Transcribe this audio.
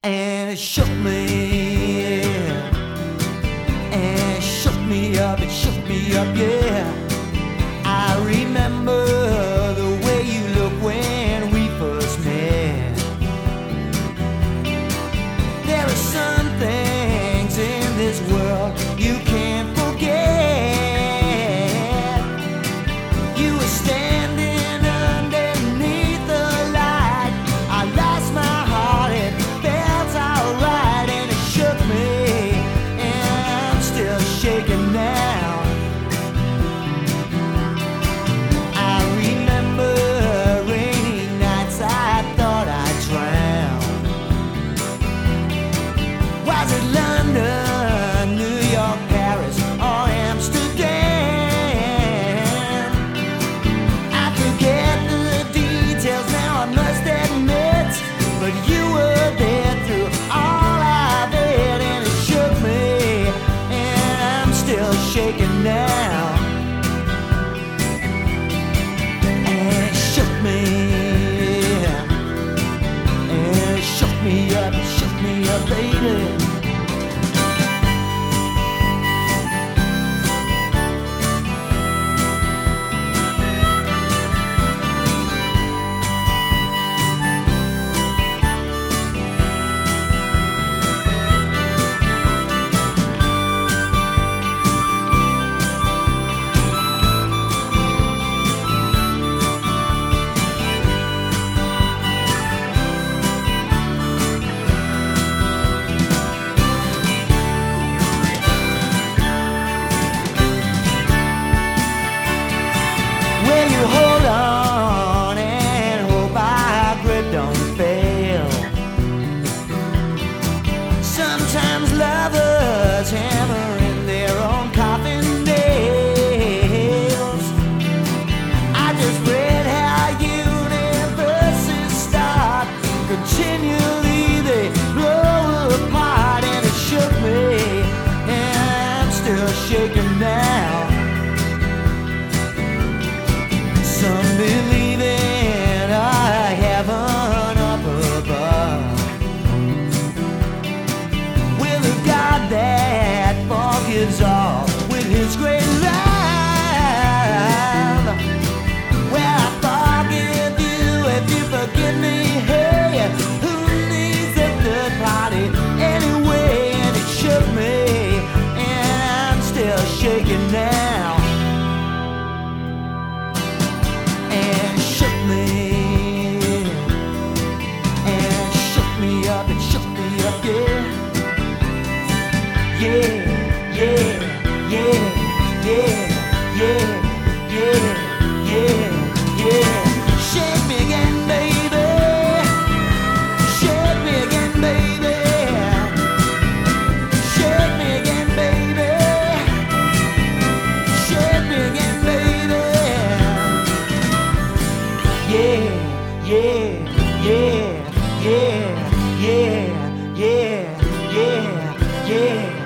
And it shook me, and it shook me up, yeah. I remember the way you look when we first met. There are some things in this world you can't forget. You were standing underneath the light. I lost my heart, it felt alright, and it shook me, and I'm still shaking now. I remember rainy nights I thought I'd drown. Was it London, New York, Paris, or Amsterdam? I forget the details now, I must admit, but you were there through all of it, and it shook me, and I'm still shaking now. And it shook me, and it shook me up, baby. Well, you hold on and hope our grip don't fail. Sometimes lovers hammer in their own coffin nails. I just read how universes start, continually they blow apart, and it shook me, and I'm still shaking now. Some believe in a heaven up above, with a God that forgives all with His great love. Well, I forgive you if you forgive me. Hey, who needs a third party anyway? And it shook me, and I'm still shaking now. And it shook me, and it shook me up, yeah. Yeah, yeah, yeah, yeah, yeah, yeah, yeah, yeah. Shake me again, baby. Shake me again, baby. Shake me again, baby. Shake me again, baby. Yeah, yeah, yeah, yeah, yeah, yeah, yeah, yeah.